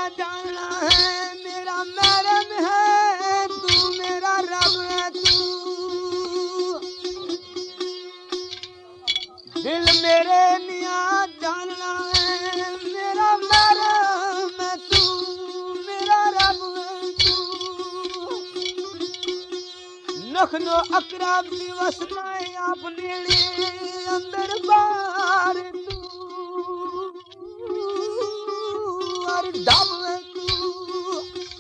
जानना है मेरा महरम है तू मेरा रब है तू दिल मेरे मियाँ जानना है मेरा महरम है तू मेरा रब है तू नखनो अकरब दिवस में अपने लिए अंदर बार तू और डब है तू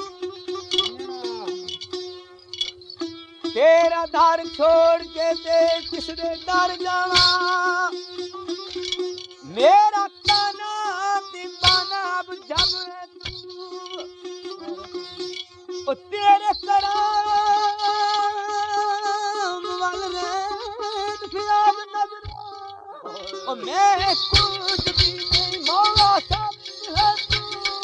तेरा दर छोड़ के ते किसने डर जावा मेरा ताना दीवाना अब जब है तू ओ तेरे कराम वाल में फिराब नजर ओ मैं कुछ भी नहीं मौला सब है तू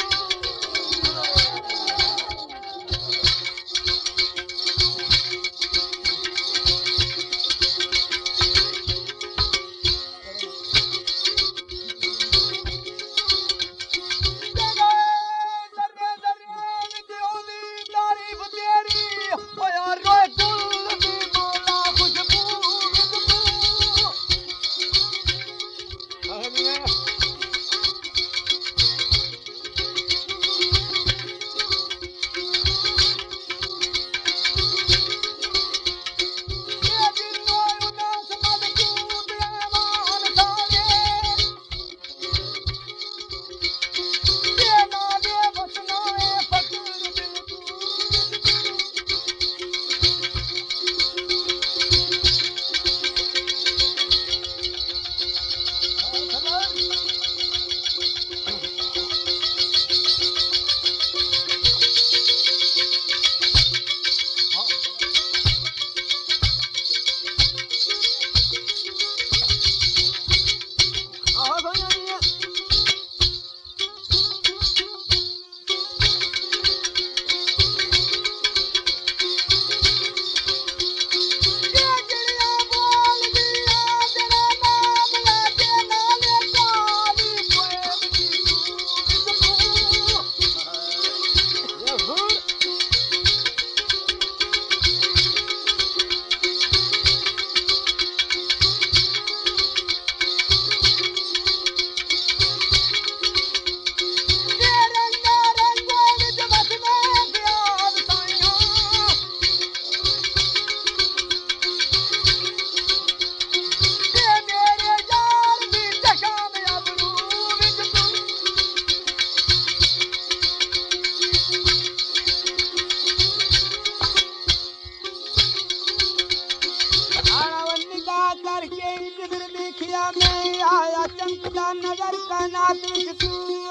नजर कायनात विच तू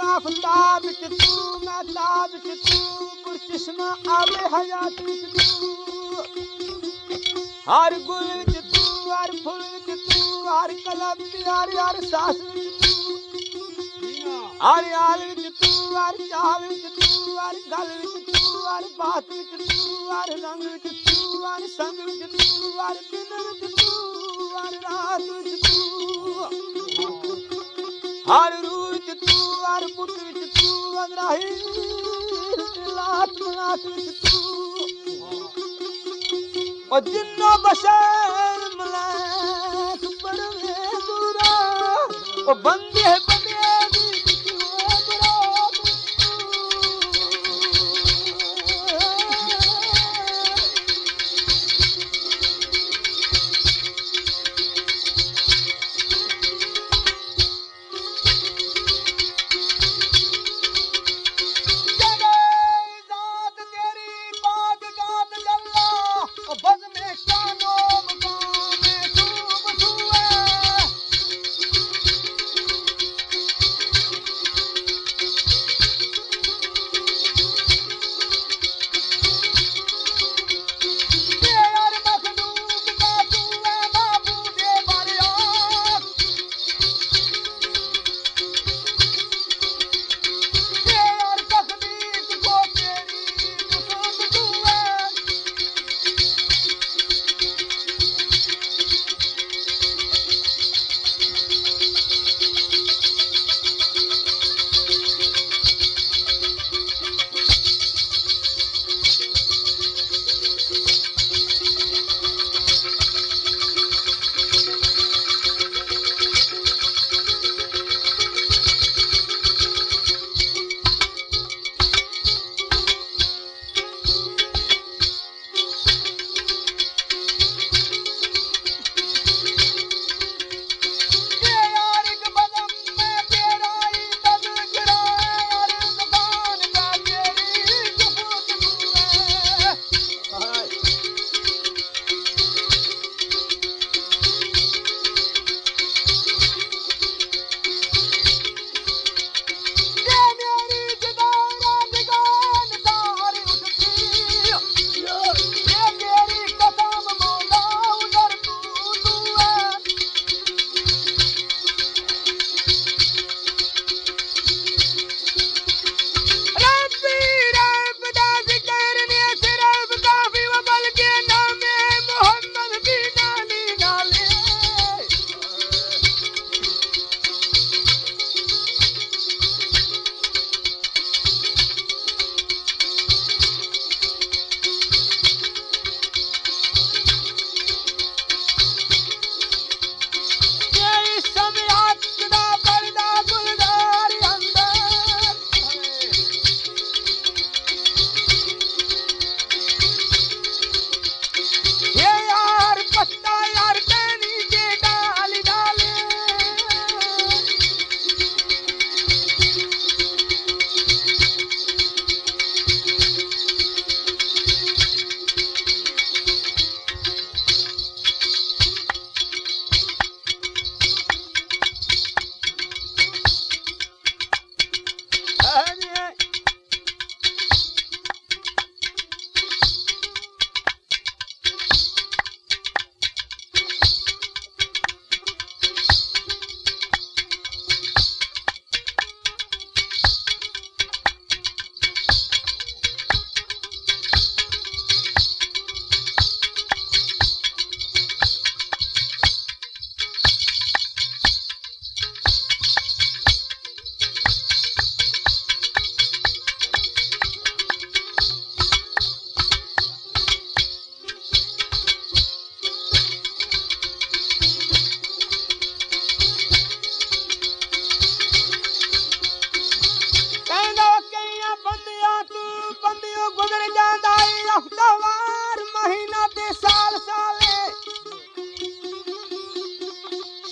आफताब विच तू महताब विच तू पुरचश्मा आबे हयात विच तू हर गुल विच तू हर फुल विच तू हर कलम हर सांस विच तू हर हाल विच तू हर चाल विच तू हर गल विच तू हर बात विच तू हर रंग विच तू हर संग विच तू हर दिन विच तू हर रात विच तू हर रूह विच तू हर बुत विच तू अजराइल लात मलात विच तू ओ जिन्नो बशर मलाक बड़वे बुरा ओ बंदे बंदे दी बुरा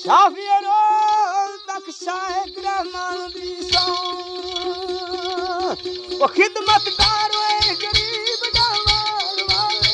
ਸਾਫੀਏ ਰੋਜ਼ ਤੱਕ ਸ਼ਾਇਕ ਰਹਿਮਾਨ ਦੀ ਸੌਂ ਉਹ ਖਿਦਮਤਕਾਰ ਓਏ ਗਰੀਬ ਜਵਾਨ ਵਾਲੇ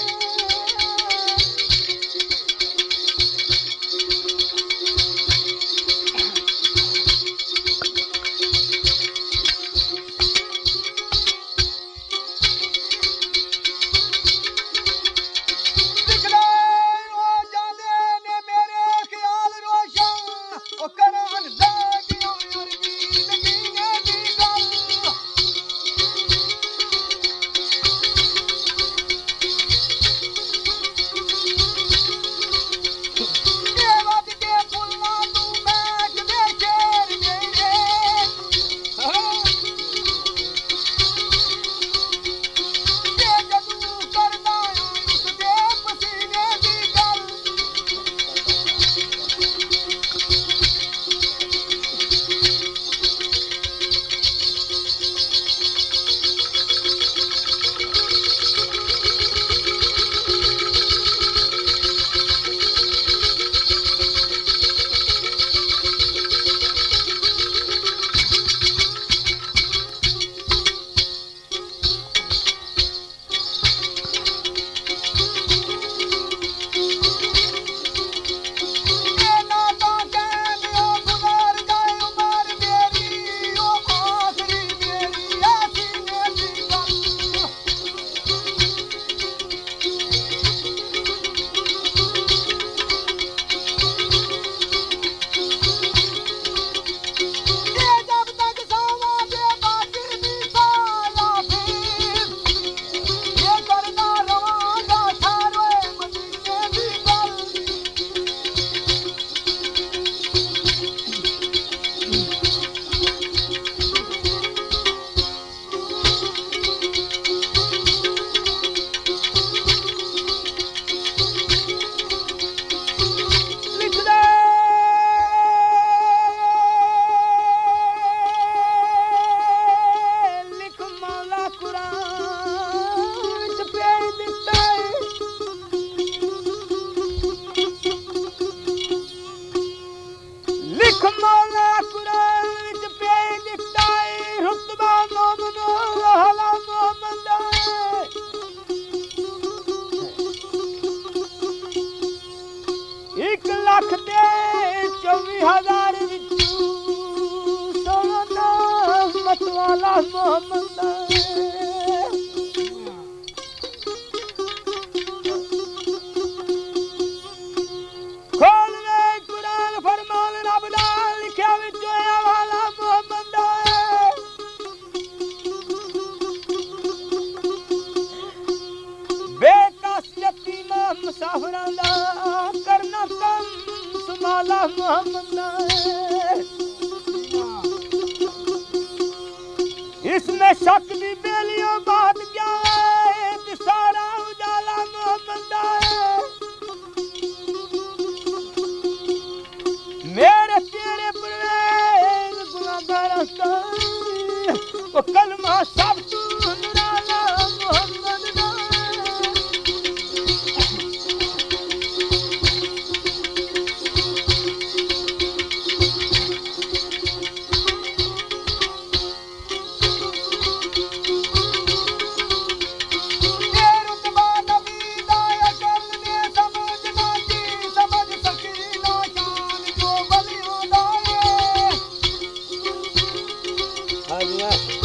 ਲੱਖ ਤੇ 24,000 ਵਿੱਚੋਂ ਸੋਹਣਾ ਨਾਮ ਮਤਵਾਲਾ ਮੁਹੰਮਦ ਖੋਲ ਵੇ ਕੁਰਾਨ ਫਰਮਾਨ ਰੱਬ ਦਾ ਲਿਖਿਆ ਵਿੱਚ ਹੋਇਆ ਵਾਲਾ ਮੁਹੰਮਦ ਬੇਕਸ ਯਤੀਮਾਂ ਮੁਸਾਫਰਾਂ ਦਾ ਕਰਨਾ ਕੰਮ सुमाला मोहम्मद इसमें शक की बेलियों बात क्या है सारा उजाला मोहम्मद मेरे तेरे परवेज गुनाहगार वो कलमा सब तू निराला मोहम्मद Yeah.